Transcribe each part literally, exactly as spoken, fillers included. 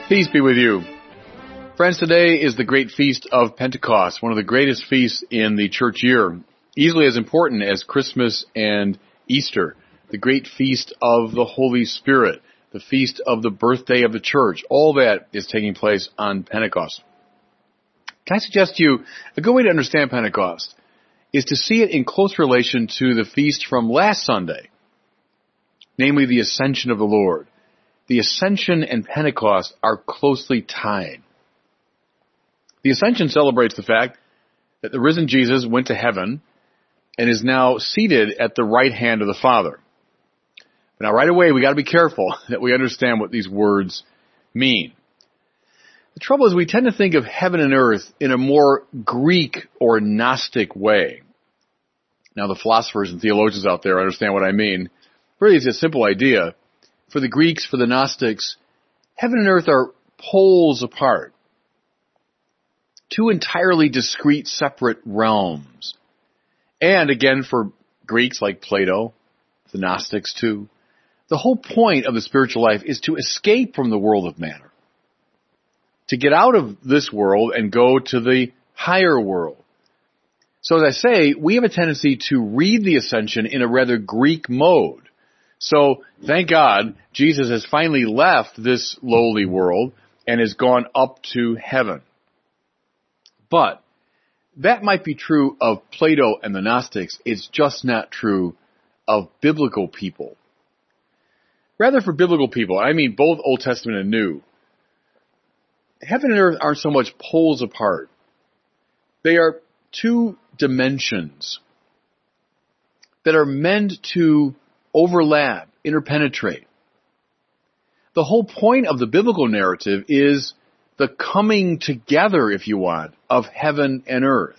Peace be with you. Friends, today is the great feast of Pentecost, one of the greatest feasts in the church year, easily as important as Christmas and Easter, the great feast of the Holy Spirit, the feast of the birthday of the church. All that is taking place on Pentecost. Can I suggest to you, a good way to understand Pentecost is to see it in close relation to the feast from last Sunday, namely the Ascension of the Lord. The Ascension and Pentecost are closely tied. The Ascension celebrates the fact that the risen Jesus went to heaven and is now seated at the right hand of the Father. Now, right away, we got to be careful that we understand what these words mean. The trouble is we tend to think of heaven and earth in a more Greek or Gnostic way. Now, the philosophers and theologians out there understand what I mean. Really, it's a simple idea. For the Greeks, for the Gnostics, heaven and earth are poles apart. Two entirely discrete, separate realms. And again, for Greeks like Plato, the Gnostics too, the whole point of the spiritual life is to escape from the world of matter. To get out of this world and go to the higher world. So as I say, we have a tendency to read the Ascension in a rather Greek mode. So, thank God, Jesus has finally left this lowly world and has gone up to heaven. But that might be true of Plato and the Gnostics. It's just not true of biblical people. Rather, for biblical people, I mean both Old Testament and New, heaven and earth aren't so much poles apart. They are two dimensions that are meant to overlap, interpenetrate. The whole point of the biblical narrative is the coming together, if you want, of heaven and earth.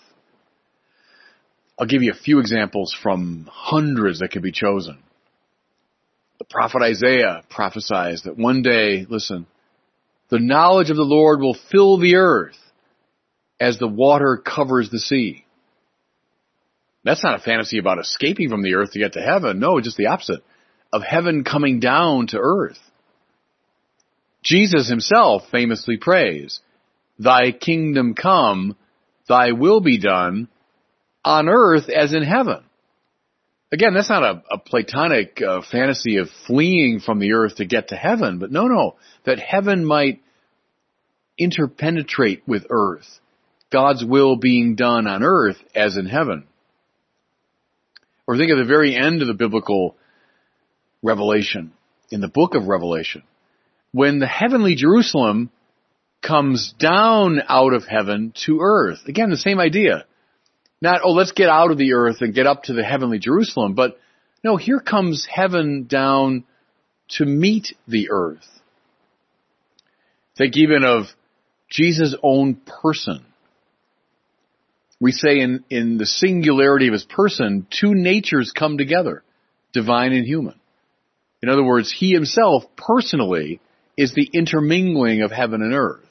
I'll give you a few examples from hundreds that could be chosen. The prophet Isaiah prophesies that one day, listen, the knowledge of the Lord will fill the earth as the water covers the sea. That's not a fantasy about escaping from the earth to get to heaven. No, just the opposite. Of heaven coming down to earth. Jesus himself famously prays, "Thy kingdom come, thy will be done, on earth as in heaven." Again, that's not a, a Platonic uh, fantasy of fleeing from the earth to get to heaven, but no, no, that heaven might interpenetrate with earth. God's will being done on earth as in heaven. Or think of the very end of the biblical revelation, in the book of Revelation, when the heavenly Jerusalem comes down out of heaven to earth. Again, the same idea. Not, oh, let's get out of the earth and get up to the heavenly Jerusalem, but no, here comes heaven down to meet the earth. Think even of Jesus' own person. We say in, in the singularity of his person, two natures come together, divine and human. In other words, he himself personally is the intermingling of heaven and earth.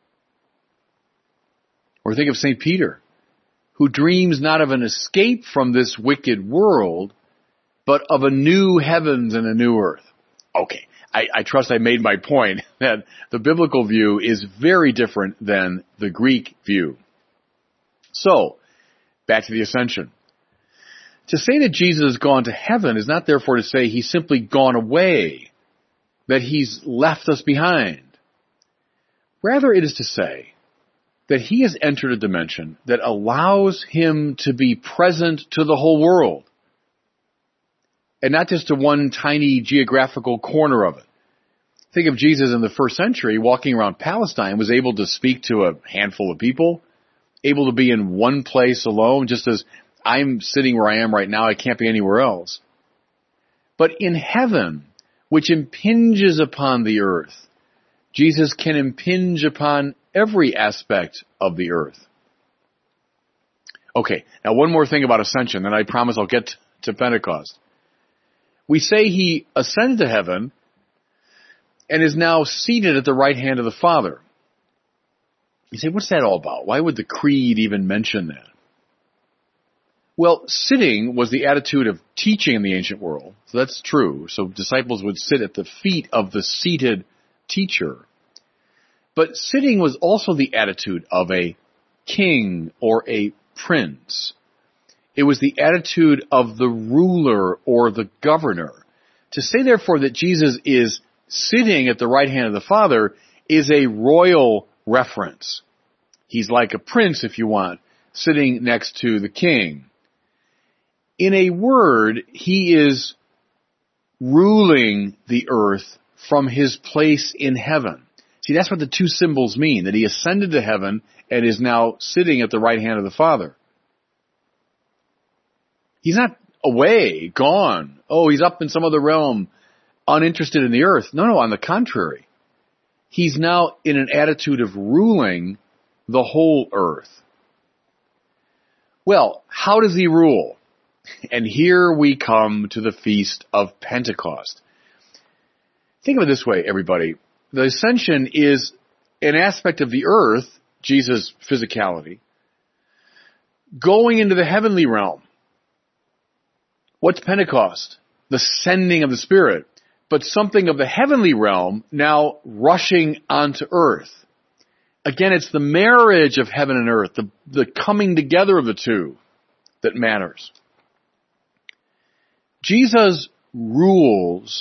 Or think of Saint Peter, who dreams not of an escape from this wicked world, but of a new heavens and a new earth. Okay, I, I trust I made my point that the biblical view is very different than the Greek view. So, back to the Ascension. To say that Jesus has gone to heaven is not therefore to say he's simply gone away, that he's left us behind. Rather, it is to say that he has entered a dimension that allows him to be present to the whole world, and not just to one tiny geographical corner of it. Think of Jesus in the first century walking around Palestine, was able to speak to a handful of people, able to be in one place alone, just as I'm sitting where I am right now, I can't be anywhere else. But in heaven, which impinges upon the earth, Jesus can impinge upon every aspect of the earth. Okay, now one more thing about ascension, and I promise I'll get to Pentecost. We say he ascended to heaven and is now seated at the right hand of the Father. You say, what's that all about? Why would the creed even mention that? Well, sitting was the attitude of teaching in the ancient world. So that's true. So disciples would sit at the feet of the seated teacher. But sitting was also the attitude of a king or a prince. It was the attitude of the ruler or the governor. To say, therefore, that Jesus is sitting at the right hand of the Father is a royal reference. He's like a prince, if you want, sitting next to the king. In a word, he is ruling the earth from his place in heaven. See, that's what the two symbols mean, that he ascended to heaven and is now sitting at the right hand of the Father. He's not away, gone. Oh, he's up in some other realm, uninterested in the earth. No, no, on the contrary. He's now in an attitude of ruling the whole earth. Well, how does he rule? And here we come to the Feast of Pentecost. Think of it this way, everybody. The ascension is an aspect of the earth, Jesus' physicality, going into the heavenly realm. What's Pentecost? The sending of the Spirit. But something of the heavenly realm now rushing onto earth. Again, it's the marriage of heaven and earth, the, the coming together of the two that matters. Jesus rules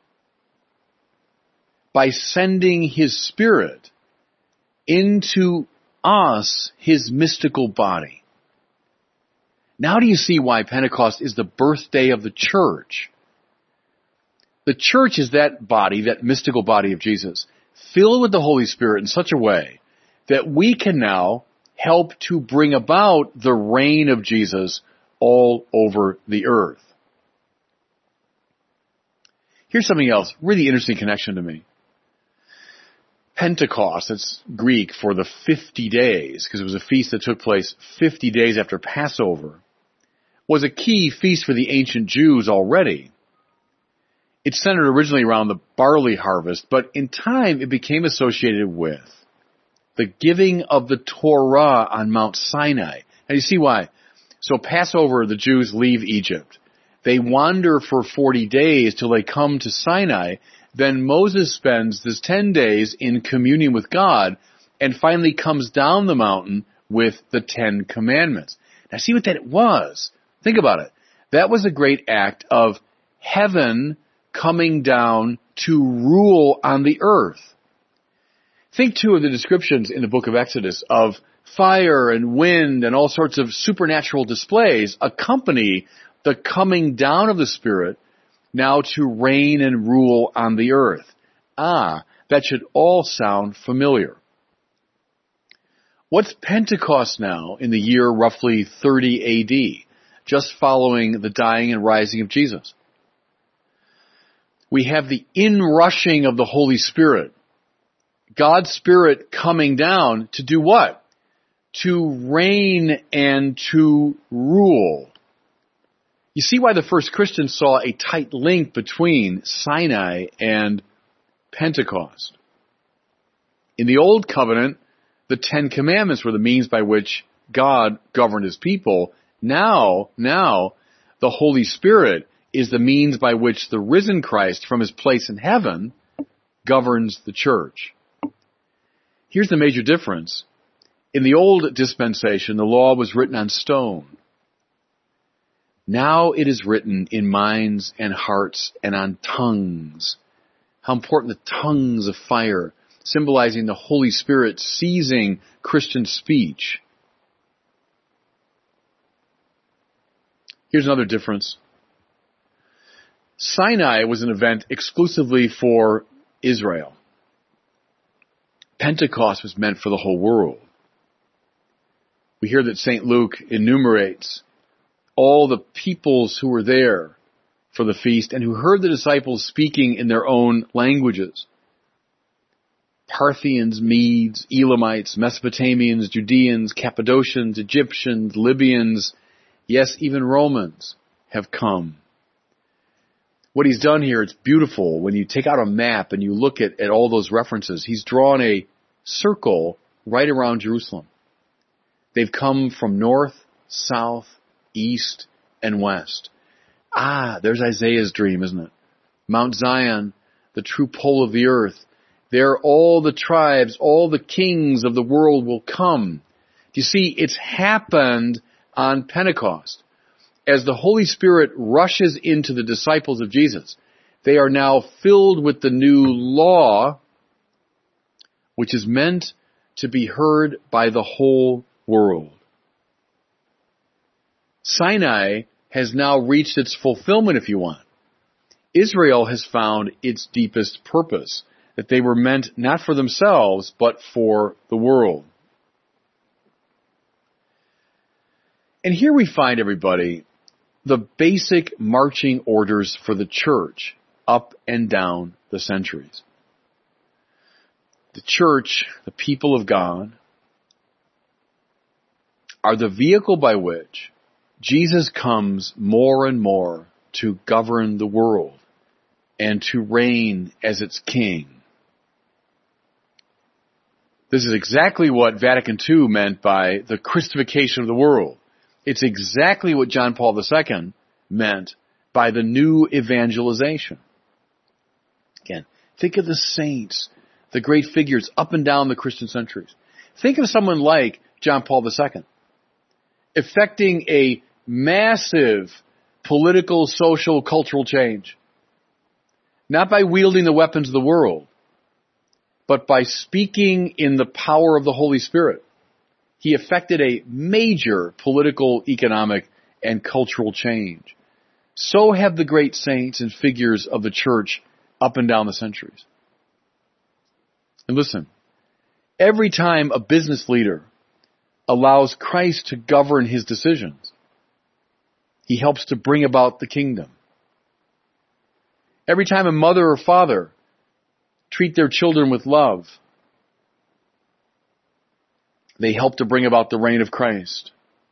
by sending his Spirit into us, his mystical body. Now do you see why Pentecost is the birthday of the church? The church is that body, that mystical body of Jesus, filled with the Holy Spirit in such a way that we can now help to bring about the reign of Jesus all over the earth. Here's something else, really interesting connection to me. Pentecost, it's Greek for the fifty days, because it was a feast that took place fifty days after Passover, was a key feast for the ancient Jews already. It centered originally around the barley harvest, but in time it became associated with the giving of the Torah on Mount Sinai. And you see why. So Passover, the Jews leave Egypt. They wander for forty days till they come to Sinai. Then Moses spends this ten days in communion with God and finally comes down the mountain with the Ten Commandments. Now see what that was. Think about it. That was a great act of heaven coming down to rule on the earth. Think too of the descriptions in the book of Exodus of fire and wind and all sorts of supernatural displays accompany the coming down of the Spirit now to reign and rule on the earth. Ah, that should all sound familiar. What's Pentecost now in the year roughly thirty A D, just following the dying and rising of Jesus? We have the inrushing of the Holy Spirit. God's Spirit coming down to do what? To reign and to rule. You see why the first Christians saw a tight link between Sinai and Pentecost. In the Old Covenant, the Ten Commandments were the means by which God governed his people. Now, now, the Holy Spirit is the means by which the risen Christ from his place in heaven governs the church. Here's the major difference. In the old dispensation, the law was written on stone. Now it is written in minds and hearts and on tongues. How important the tongues of fire, symbolizing the Holy Spirit seizing Christian speech. Here's another difference. Sinai was an event exclusively for Israel. Pentecost was meant for the whole world. We hear that Saint Luke enumerates all the peoples who were there for the feast and who heard the disciples speaking in their own languages. Parthians, Medes, Elamites, Mesopotamians, Judeans, Cappadocians, Egyptians, Libyans, yes, even Romans have come. What he's done here, it's beautiful. When you take out a map and you look at, at all those references, he's drawn a circle right around Jerusalem. They've come from north, south, east, and west. Ah, there's Isaiah's dream, isn't it? Mount Zion, the true pole of the earth. There all the tribes, all the kings of the world will come. You see, it's happened on Pentecost. As the Holy Spirit rushes into the disciples of Jesus, they are now filled with the new law, which is meant to be heard by the whole world. Sinai has now reached its fulfillment, if you want. Israel has found its deepest purpose, that they were meant not for themselves, but for the world. And here we find, everybody, the basic marching orders for the church up and down the centuries. The church, the people of God, are the vehicle by which Jesus comes more and more to govern the world and to reign as its king. This is exactly what Vatican Two meant by the Christification of the world. It's exactly what John Paul the Second meant by the new evangelization. Again, think of the saints, the great figures up and down the Christian centuries. Think of someone like John Paul the Second, effecting a massive political, social, cultural change. Not by wielding the weapons of the world, but by speaking in the power of the Holy Spirit. He effected a major political, economic, and cultural change. So have the great saints and figures of the church up and down the centuries. And listen, every time a business leader allows Christ to govern his decisions, he helps to bring about the kingdom. Every time a mother or father treat their children with love, they help to bring about the reign of Christ.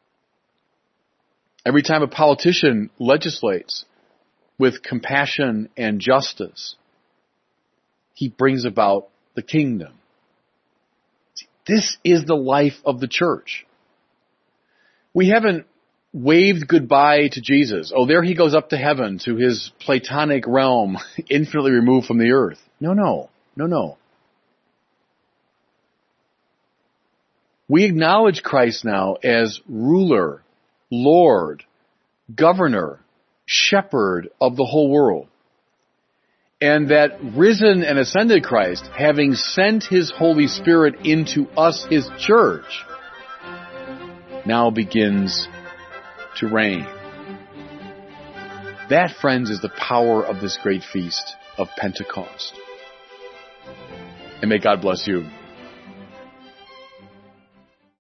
Every time a politician legislates with compassion and justice, he brings about the kingdom. See, this is the life of the church. We haven't waved goodbye to Jesus. Oh, there he goes up to heaven, to his Platonic realm, infinitely removed from the earth. No, no, no, no. We acknowledge Christ now as ruler, Lord, governor, shepherd of the whole world. And that risen and ascended Christ, having sent his Holy Spirit into us, his church, now begins to reign. That, friends, is the power of this great feast of Pentecost. And may God bless you.